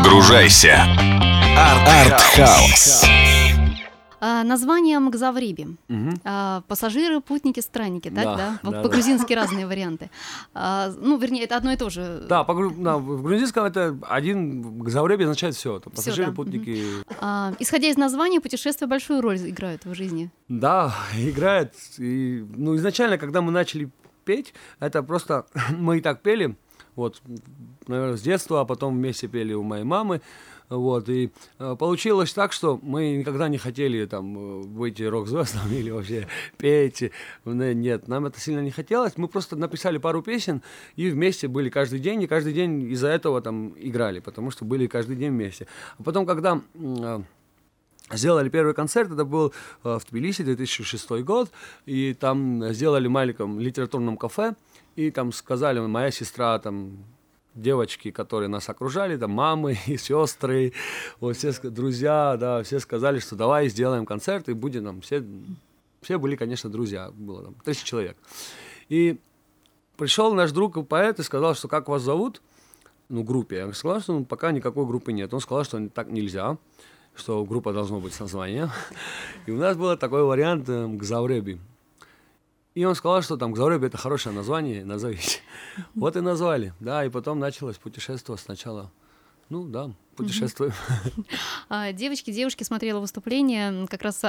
Погружайся. Артхаус. Название Мгзавреби. Пассажиры, путники, странники, так, да? По-грузински разные варианты. Вернее, это одно и то же. Да, в грузинском это один Мгзавреби означает все. Пассажиры, путники. Исходя из названия, путешествия большую роль играют в жизни. Да, играет. Изначально, когда мы начали петь, это просто мы и так пели, наверное, с детства, а потом вместе пели у моей мамы. И получилось так, что мы никогда не хотели быть рок-звездами или вообще петь. Нет, нам это сильно не хотелось. Мы просто написали пару песен и вместе были каждый день, и каждый день из-за этого играли, потому что были каждый день вместе. А потом, когда сделали первый концерт, это был в Тбилиси, 2006 год, и там сделали в маленьком литературном кафе, и там сказали, моя сестра, девочки, которые нас окружали, мамы и сестры, все друзья, все сказали, что давай сделаем концерт, и будем все были, конечно, друзья, было 30 человек. И пришел наш друг поэт и сказал, что как вас зовут, группе. Я сказал, что пока никакой группы нет. Он сказал, что так нельзя, что группа должна быть с названием. И у нас был такой вариант Мгзавреби. И он сказал, что Мгзавреби — это хорошее название, назовите. Вот и назвали, и потом началось путешествие сначала. Путешествуем. Девушки смотрела выступление, как раз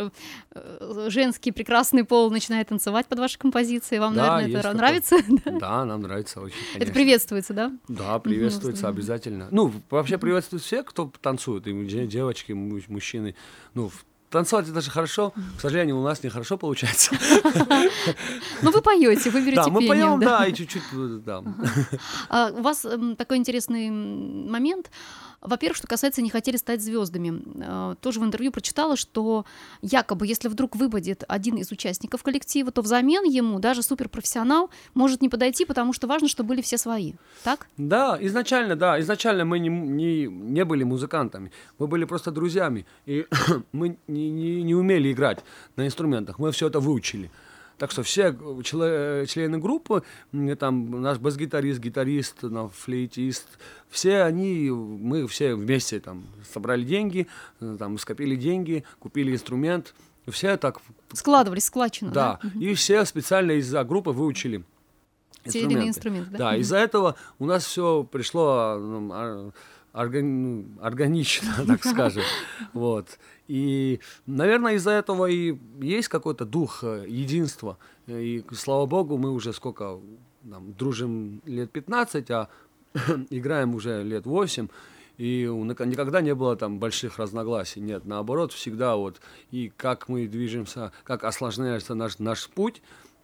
женский прекрасный пол начинает танцевать под ваши композиции. Вам, наверное, это нравится? Да, нам нравится очень, конечно. Это приветствуется, да? Да, приветствуется обязательно. Вообще приветствуют все, кто танцует, и девочки, и мужчины. Танцевать это же хорошо, к сожалению, у нас нехорошо получается. Вы поете, вы берете пение. Да, мы поем, и чуть-чуть, У вас такой интересный момент. Во-первых, что касается «не хотели стать звездами». Тоже в интервью прочитала, что якобы, если вдруг выпадет один из участников коллектива, то взамен ему даже суперпрофессионал может не подойти, потому что важно, чтобы были все свои. Так? Да, изначально мы не были музыкантами, мы были просто друзьями, и мы не умели играть на инструментах, мы все это выучили. Так что все члены группы, наш бас-гитарист, гитарист, флейтист, мы все вместе собрали деньги, скопили деньги, купили инструмент, все так... Складывались, складчину, да? И все специально из-за группы выучили инструменты. Да, из-за этого у нас все пришло органично, так скажем. И, наверное, из-за этого и есть какой-то дух единства. И, слава богу, мы уже дружим лет 15, а играем уже лет 8. И никогда не было больших разногласий. Нет, наоборот, всегда и как мы движемся, как осложняется наш путь,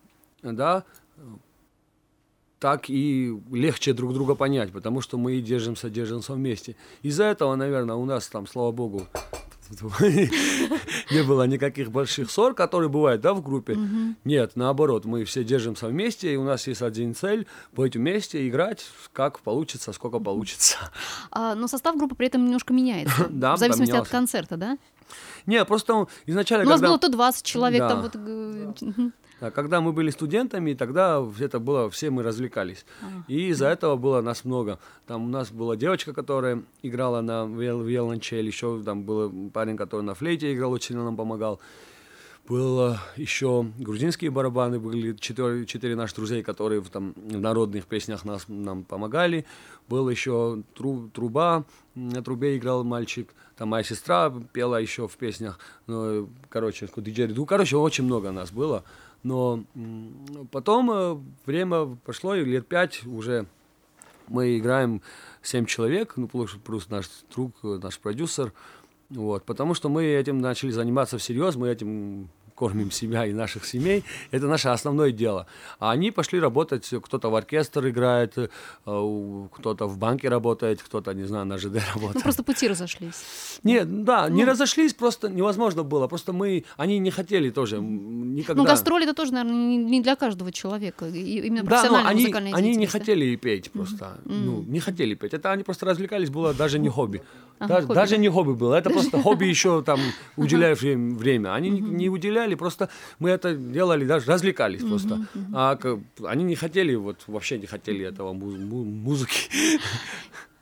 так и легче друг друга понять, потому что мы держимся вместе. Из-за этого, наверное, у нас слава богу, не было никаких больших ссор, которые бывают, в группе. Нет, наоборот, мы все держимся вместе, и у нас есть один цель — быть вместе, играть, как получится, сколько получится. Но состав группы при этом немножко меняется, в зависимости от концерта, да? Нет, просто изначально... У нас было то 20 человек, Когда мы были студентами, тогда это было, все мы развлекались. И из-за этого было нас много. У нас была девочка, которая играла на виолончели, еще был парень, который на флейте играл, очень сильно нам помогал. Было еще грузинские барабаны, были 4 наших друзей, которые в народных песнях нам помогали. Был еще труба, на трубе играл мальчик. Моя сестра пела еще в песнях. Диджериду. Очень много нас было. Но потом время прошло, и лет 5 уже мы играем 7 человек, плюс наш друг, наш продюсер. Потому что мы этим начали заниматься всерьез, мы этим кормим себя и наших семей. Это наше основное дело. А они пошли работать, кто-то в оркестр играет, кто-то в банке работает, кто-то, не знаю, на ЖД работает. Просто пути разошлись. Нет, не разошлись, просто невозможно было. Просто они не хотели тоже никогда. Гастроли это тоже, наверное, не для каждого человека. Именно профессиональная музыкальная деятельность. Они не хотели петь просто. Не хотели петь. Это они просто развлекались, было даже не хобби. Даже не хобби было. Это просто хобби еще уделяешь время. Они не уделяли, просто мы это делали, даже развлекались просто. А они не хотели, вообще не хотели этого музыки.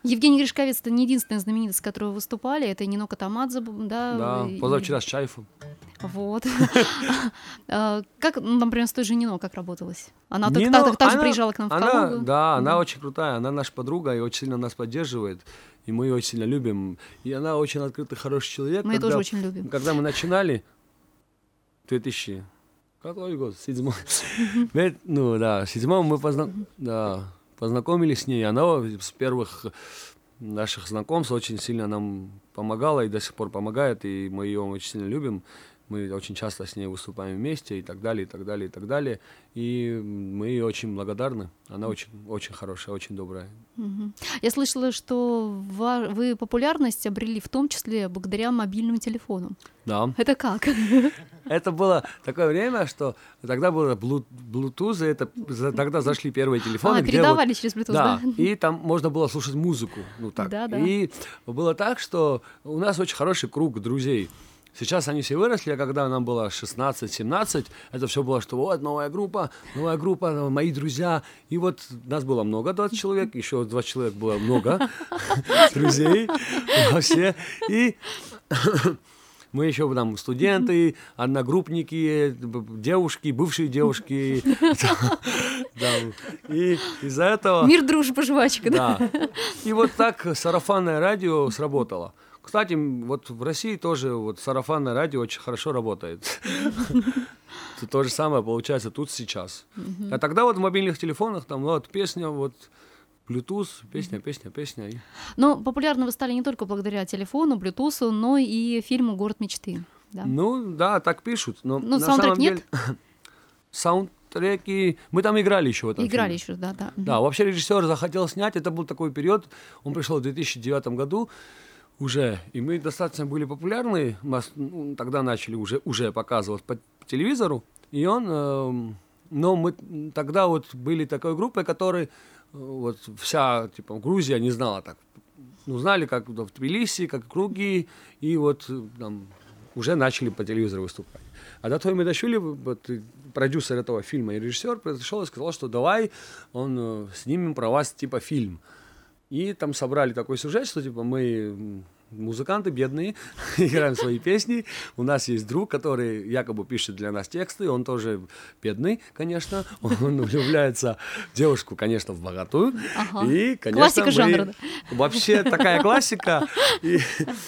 Евгений Гришковец — это не единственная знаменитость, с которой вы выступали. Это Нино Катамадзе, да? Да, позавчера с Чайфом. Вот. Как, например, с той же Нино, как работалось? Она Нино, также приезжала к нам в Калугу? Да, она очень крутая, она наша подруга и очень сильно нас поддерживает. И мы ее очень сильно любим. И она очень открытый, хороший человек. Мы ее тоже очень любим. Когда мы начинали, 2000... Какой год? 7-й. Ну да, в 7-м мы познакомились с ней. Она с первых наших знакомств очень сильно нам помогала и до сих пор помогает. И мы ее очень сильно любим. Мы очень часто с ней выступаем вместе и так далее, и так далее, и так далее. И мы ей очень благодарны. Она очень, очень хорошая, очень добрая. Я слышала, что вы популярность обрели в том числе благодаря мобильным телефонам. Да. Это как? Это было такое время, что тогда было Bluetooth, тогда зашли первые телефоны. Передавали через Bluetooth, да? И там можно было слушать музыку. Ну, так. Да. И было так, что у нас очень хороший круг друзей. Сейчас они все выросли, а когда нам было 16-17, это все было, что вот новая группа, мои друзья. И вот нас было много, 20 человек, еще 20 человек было много друзей вообще. И мы еще там студенты, одногруппники, девушки, бывшие девушки. И из-за этого... Мир, дружба, жвачка, да? Да. И вот так сарафанное радио сработало. Кстати, вот в России тоже вот сарафанное радио очень хорошо работает. То же самое получается тут сейчас. А тогда вот в мобильных телефонах там вот песня, вот Bluetooth, песня. Но популярны вы стали не только благодаря телефону, Bluetooth, но и фильму «Город мечты». Да? Ну да, так пишут. Но ну, на саундтрек самом деле... нет? Саундтреки... Мы там играли еще в этом Играли фильме. еще, да. Да, вообще режиссер захотел снять, это был такой период, он пришел в 2009 году, уже, и мы достаточно были популярны, нас тогда начали уже показывать по телевизору, и он, но мы тогда вот были такой группой, которой вот вся, типа, Грузия не знала так, ну, знали, как в Тбилиси, как круги, и вот там уже начали по телевизору выступать. А Датои Медашвили, вот, продюсер этого фильма и режиссер, пришел и сказал, что давай снимем про вас, типа, фильм. И там собрали такой сюжет, что типа мы музыканты бедные, играем свои песни. У нас есть друг, который якобы пишет для нас тексты, он тоже бедный, конечно. Он влюбляется в девушку, конечно, в богатую. Ага. И, конечно, классика жанра. Вообще такая классика. И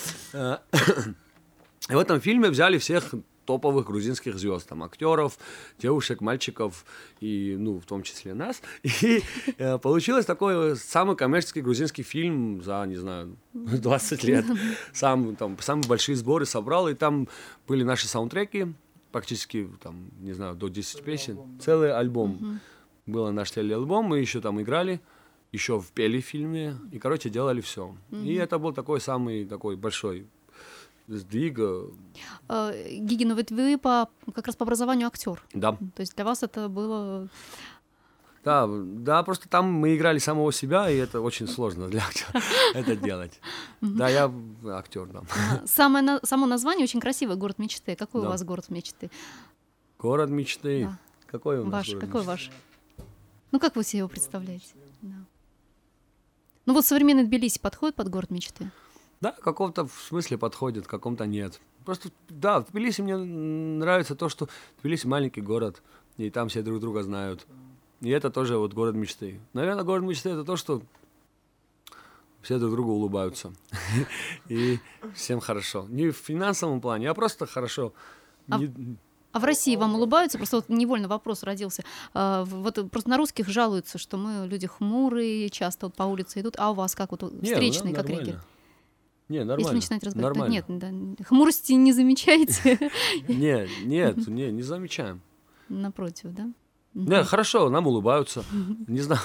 в этом фильме взяли всех топовых грузинских звезд, там, актеров, девушек, мальчиков, и, ну, в том числе нас. И получилось такой самый коммерческий грузинский фильм за, не знаю, 20 лет. Самые большие сборы собрал, и там были наши саундтреки, практически, там, не знаю, до 10 песен. Целый альбом. Был наш целый альбом, мы еще там играли, еще пели в фильме, и, короче, делали все. И это был такой самый такой большой сдвига. Гигин, ведь вы как раз по образованию актер. Да. То есть для вас это было... Да, просто там мы играли самого себя, и это очень сложно для актера это делать. Да, я актер, да. Само название очень красивое, «Город мечты». Какой у вас город мечты? Город мечты? Какой у нас ваш, город какой мечты? ваш? Ну, как вы себе его представляете? Да. Ну, вот современный Тбилиси подходит под город мечты? Да, в каком-то смысле подходит, в каком-то нет. Просто, да, в Тбилиси мне нравится то, что Тбилиси маленький город, и там все друг друга знают. И это тоже вот город мечты. Наверное, город мечты — это то, что все друг другу улыбаются. И всем хорошо. Не в финансовом плане, а просто хорошо. А в России вам улыбаются? Просто вот невольно вопрос родился. Вот просто на русских жалуются, что мы люди хмурые, часто вот по улице идут. А у вас как вот встречные, как реагируют? Не, нормально. Если начинать разговаривать, нормально. нет, да, хмурости не замечаете? Не замечаем. Напротив, да? Не, хорошо, нам улыбаются. Не знаю.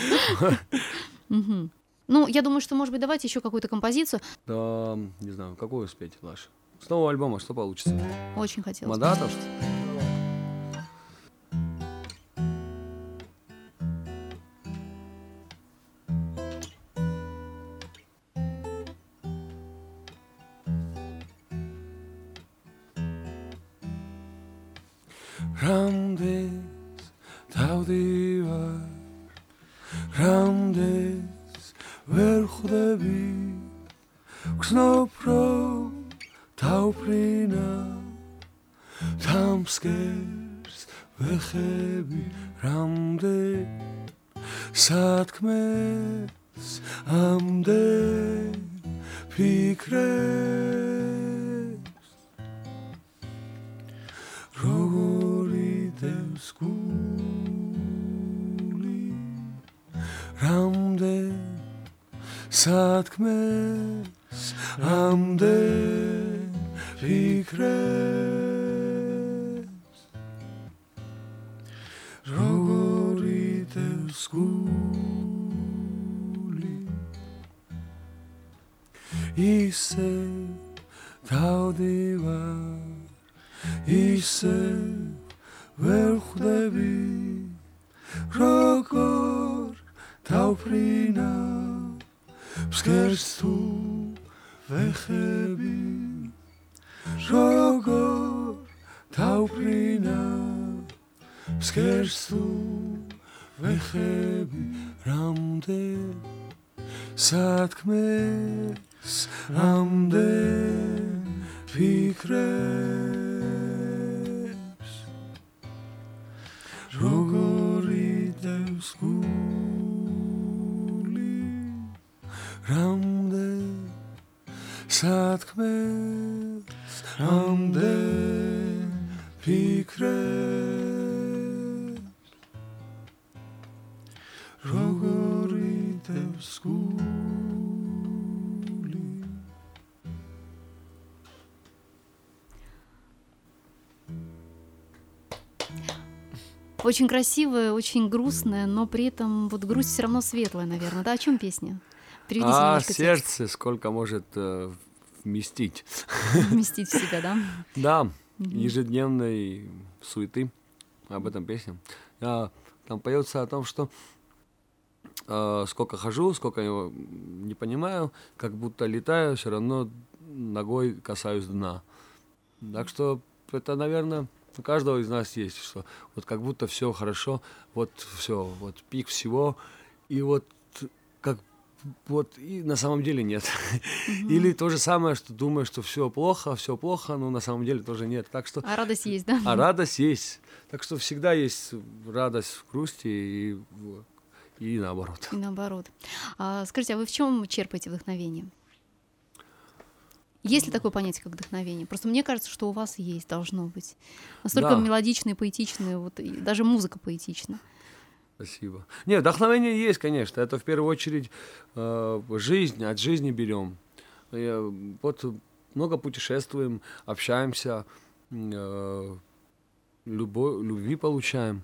Ну, я думаю, что, может быть, давайте еще какую-то композицию. Да, не знаю, какую успеть, Лаша? С нового альбома что получится? Очень хотелось. Мадатов? Ramdes, tavdi var, Ramdes, ver Khuda Knopro, tauprina, tam skers, vechebi, ramde, satkmes, amde, pikres, rogori devskuli, ramde, satkmes, amde, pikres, rogori devskuli, ise taudivar, ise verkhdebi, rogor tauprina, Pskers tu vechebi, rogor tauprina, Pskers tu vechebi, ramde, satkmes, amde, pikres, rogori devskuli, ramde, satkmes, amde, pikres, rogori devskuli. Очень красивая, очень грустная, но при этом вот грусть все равно светлая, наверное. Да, о чем песня? Переведите немножко сердце сколько может вместить. Вместить в себя, да? Да, ежедневной суеты, об этом песня. Там поется о том, что сколько хожу, сколько не понимаю, как будто летаю, все равно ногой касаюсь дна. Так что это, наверное, у каждого из нас есть, что вот как будто все хорошо, вот все, вот пик всего, и вот как вот и на самом деле нет. Или то же самое, что думаешь, что все плохо, но на самом деле тоже нет. Так что а радость есть, да? А радость есть. Так что всегда есть радость в грусти и наоборот. И наоборот. Скажите, а вы в чем черпаете вдохновение? Есть ли такое понятие, как вдохновение? Просто мне кажется, что у вас есть, должно быть. Настолько мелодичные, поэтичные, вот, и даже музыка поэтична. Спасибо. Нет, вдохновение есть, конечно. Это в первую очередь жизнь, от жизни берем. Вот много путешествуем, общаемся, любви получаем.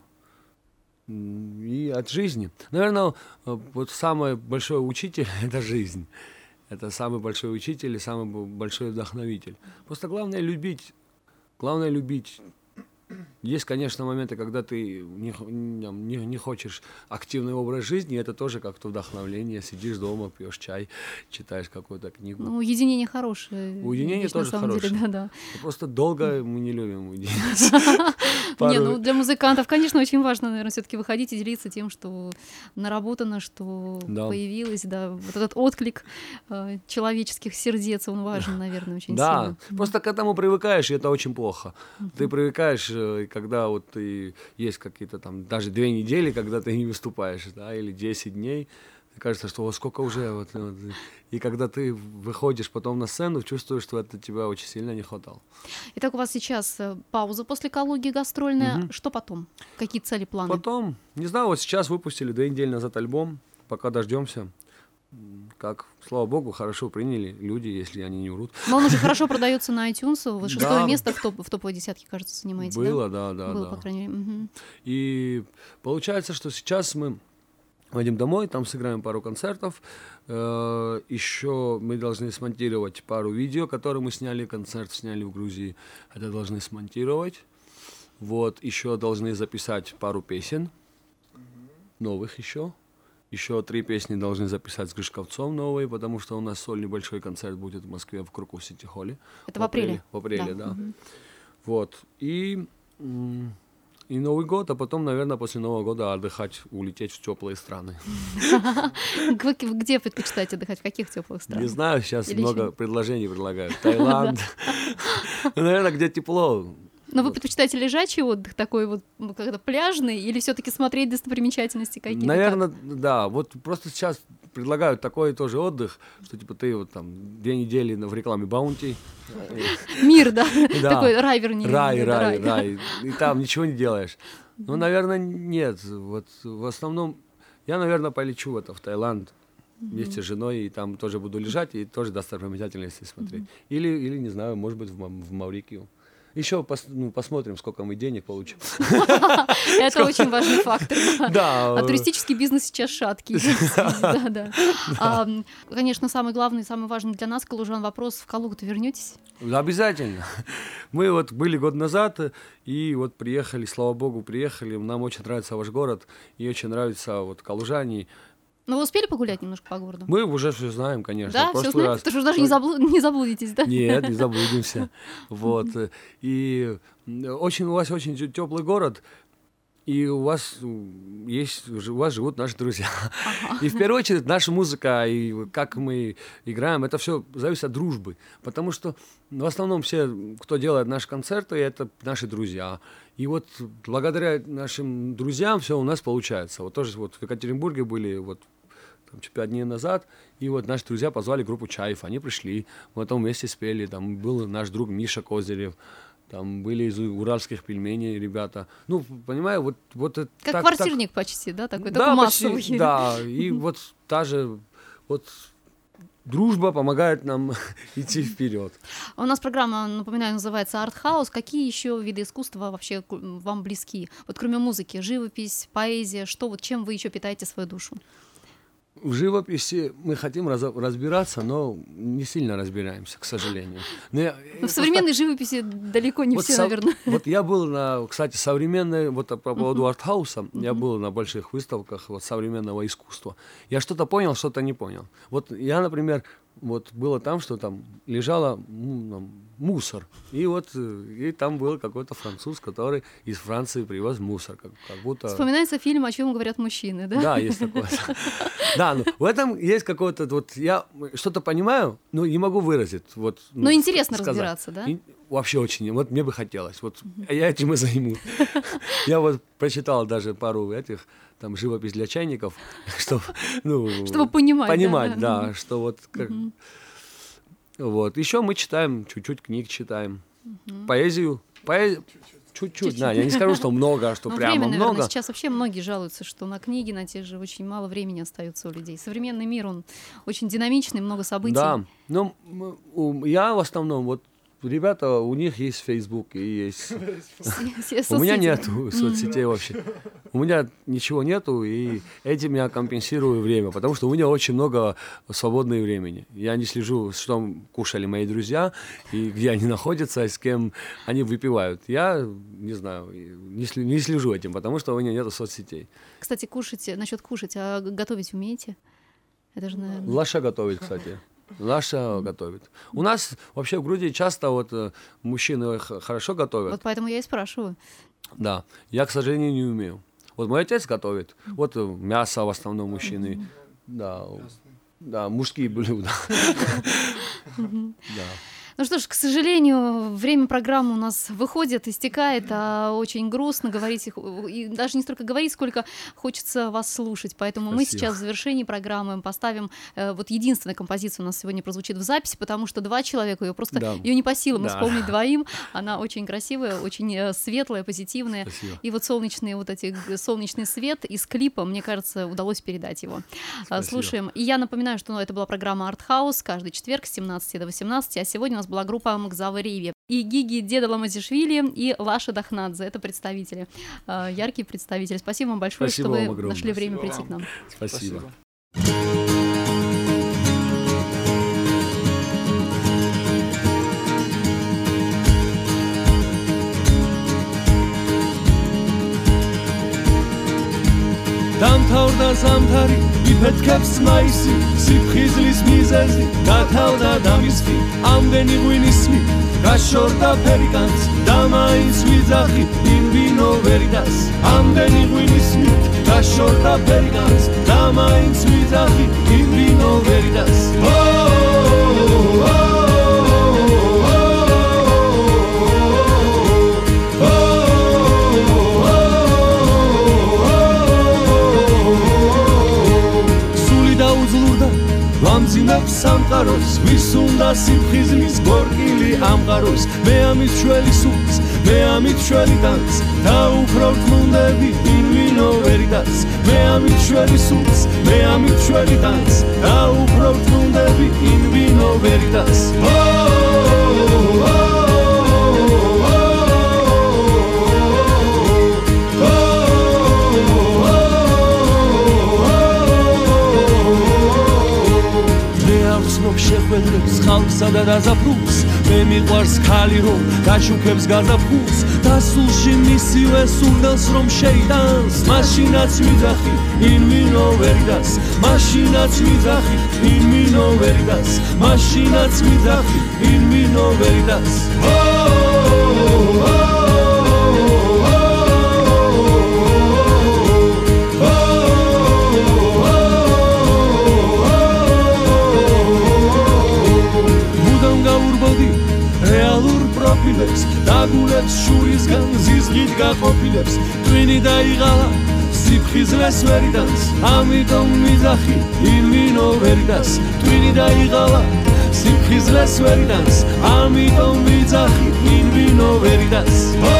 И от жизни. Наверное, вот самый большой учитель — это жизнь. Это самый большой учитель и самый большой вдохновитель. Просто главное любить. Главное любить. Есть, конечно, моменты, когда ты не хочешь активный образ жизни, это тоже как-то вдохновление. Сидишь дома, пьешь чай, читаешь какую-то книгу. Ну, уединение хорошее. Уединение вещь, тоже хорошее. Деле, да. Просто долго мы не любим уединяться. Не, ну для музыкантов, конечно, очень важно, наверное, все-таки выходить и делиться тем, что наработано, что появилось, да, вот этот отклик человеческих сердец, он важен, наверное, очень сильно. Да, просто к этому привыкаешь, и это очень плохо. Ты привыкаешь, когда вот ты есть какие-то там даже 2 недели, когда ты не выступаешь, да, или 10 дней, кажется, что сколько уже, вот, и когда ты выходишь потом на сцену, чувствуешь, что это тебя очень сильно не хватало. Итак, у вас сейчас пауза после экологии гастрольная. Что потом? Какие цели, планы? Потом, не знаю, вот сейчас выпустили 2 недели назад альбом, пока дождемся. Как, слава богу, хорошо приняли люди, если они не врут. Но он уже хорошо продается на iTunes. Вы 6-е место в топовой десятке, кажется, занимаете, было, да? Было, да. По крайней мере. И получается, что сейчас мы пойдем домой, там сыграем пару концертов. Еще мы должны смонтировать пару видео, которые мы сняли, концерт сняли в Грузии. Это должны смонтировать. Вот, еще должны записать пару песен, новых еще. Еще 3 песни должны записать с Гришковцом новые, потому что у нас сольный большой концерт будет в Москве в Крокус Сити Холле. Это в апреле? В апреле, да. Вот. И и Новый год, а потом, наверное, после Нового года отдыхать, улететь в теплые страны. Где предпочитаете отдыхать? В каких теплых странах? Не знаю, сейчас много предложений предлагают. Таиланд. Наверное, где тепло. Но вы предпочитаете лежачий отдых, такой вот, когда пляжный, или все-таки смотреть достопримечательности какие-то? Наверное, да. Вот просто сейчас предлагают такой тоже отдых, что типа ты вот там 2 недели в рекламе Баунти. Мир, да? Такой рай, вернее. Рай. И там ничего не делаешь. Ну, наверное, нет. Вот в основном я, наверное, полечу в Таиланд вместе с женой, и там тоже буду лежать, и тоже достопримечательности смотреть. Или, не знаю, может быть, в Маврикию. Еще посмотрим, сколько мы денег получим. Это очень важный фактор. Да. А туристический бизнес сейчас шаткий. Да. Конечно, самый главный, самый важный для нас, калужан, вопрос: в Калугу-то вернетесь? Обязательно. Мы вот были год назад, и вот приехали, слава богу, приехали. Нам очень нравится ваш город, и очень нравятся вот калужане. Но вы успели погулять немножко по городу? Мы уже все знаем, конечно. Да, все знаете? Потому что даже не заблудитесь, да? Нет, не заблудимся. Вот. И очень у вас очень теплый город, и у вас живут наши друзья. И в первую очередь наша музыка и как мы играем, это все зависит от дружбы. Потому что в основном все, кто делает наши концерты, это наши друзья. И вот благодаря нашим друзьям все у нас получается. Вот тоже вот в Екатеринбурге были вот 5 дней назад, и вот наши друзья позвали группу Чаев, они пришли, мы потом вместе спели, там был наш друг Миша Козырев, там были из уральских пельменей ребята. Ну, понимаю, вот это как так, квартирник так, почти, да, такой, да, такой массовый. Почти, да, и вот та же вот дружба помогает нам идти вперед. У нас программа, напоминаю, называется «Артхаус». Какие еще виды искусства вообще вам близки? Вот кроме музыки, живопись, поэзия, что вот чем вы еще питаете свою душу? В живописи мы хотим разбираться, но не сильно разбираемся, к сожалению. В современной живописи далеко не все, наверное. Вот я был кстати, современной, вот по поводу артхауса, я был на больших выставках вот, современного искусства. Я что-то понял, что-то не понял. Вот я, например, вот было там, что там лежало мусор. И там был какой-то француз, который из Франции привез мусор. Как будто... Вспоминается фильм «О чем говорят мужчины», да? Да, есть такое. Да, но в этом есть какое-то... Вот я что-то понимаю, но не могу выразить. Но интересно разбираться, да? Вообще очень. Вот мне бы хотелось. Вот я этим и займусь. Я вот прочитал даже пару этих... там живопись для чайников, чтобы понимать. Понимать, да, что вот как... Вот. Еще мы читаем, чуть-чуть книг читаем. Поэзию. Чуть-чуть, да, я не скажу, что много, что прямо время, много. Наверное, сейчас вообще многие жалуются, что на книги, на те же очень мало времени остается у людей. Современный мир, он очень динамичный, много событий. Да, но я в основном, вот ребята, у них есть Facebook и есть... У меня нету соцсетей вообще. У меня ничего нету, и этим я компенсирую время, потому что у меня очень много свободного времени. Я не слежу, что кушали мои друзья, и где они находятся, и с кем они выпивают. Я, не знаю, не слежу этим, потому что у меня нету соцсетей. Кстати, насчет кушать, а готовить умеете? Это же, наверное... Лаша готовит, кстати. Лаша готовит. У нас вообще в Грузии часто вот мужчины хорошо готовят. Вот поэтому я и спрашиваю. Да, я, к сожалению, не умею. Вот мой отец готовит. Вот мясо в основном мужчины. Да, мужские блюда. Да. Ну что ж, к сожалению, время программы у нас выходит, истекает, а очень грустно говорить, и даже не столько говорить, сколько хочется вас слушать. Поэтому Спасибо. Мы сейчас в завершении программы поставим вот единственная композиция у нас сегодня прозвучит в записи, потому что 2 человека, ее не по силам исполнить двоим. Она очень красивая, очень светлая, позитивная. Спасибо. И вот солнечный свет из клипа, мне кажется, удалось передать его. Спасибо. Слушаем. И я напоминаю, что это была программа «Артхаус» каждый четверг с 17 до 18, а сегодня у нас была группа Мгзавы Риви. И Гиги Дедаламазишвили, и Лаша Дахнадзе. Это представители, яркие представители. Спасибо вам большое, Спасибо что вы вам огромное. нашли время прийти к нам. Спасибо. Դամթարդա զամթարի მიფეთქებს მაისი სიფხიზლის მიზეზი გათავდა დამისხი ამდენი ღვინისმი გაშორდა ფერიკანს და მაინც ვიძახი in vino veritas ამდენი ღვინისმი გაშორდა ფერიკანს და მაინც ვიძახი in vino veritas ვამძიმებს სამყაროს ვის უნდა სიფხიზლის გორკილი ამყაროს მე ამით ჩველი სულს მე ამით ჩველი დანს და უფრო რთმუნდები in vino veritas მე ამით ჩველი სულს მე ამით ჩველი დანს და უფრო რთმუნდები in vino veritas შეხვედრებს ხალხსა და დაზაფხულს მე მიყვარს ქალი რომ გაჩუქებს გაზაფხულს და სულში მისივე სურდელს რომ შეიტანს მაშინაც ვიძახი in vino veritas მაშინაც ვიძახი in vino veritas მაშინაც ვიძახი in vino veritas დაგულებს შურისგან ზიზღით გაყოფილებს ტვინი დაიღალა სიფხიზლეს ვერიდანს ამიტომ ვიძახი in vino veritas ტვინი დაიღალა სიფხიზლეს ვერიდანს ამიტომ ვიძახი in vino veritas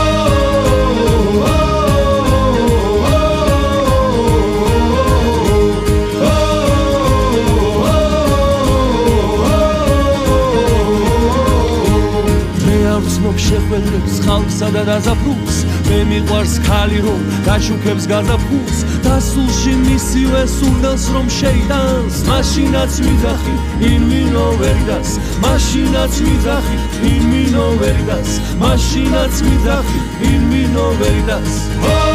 შეხვედრებს ხალხსა და დაზაფხულს მე მიყვარს ქალი რომ გაჩუქებს გაზაფხულს და სულში მისივე სურდელს რომ შეიტანს მაშინაც ვიძახი in vino veritas მაშინაც ვიძახი in vino veritas მაშინაც ვიძახი in vino veritas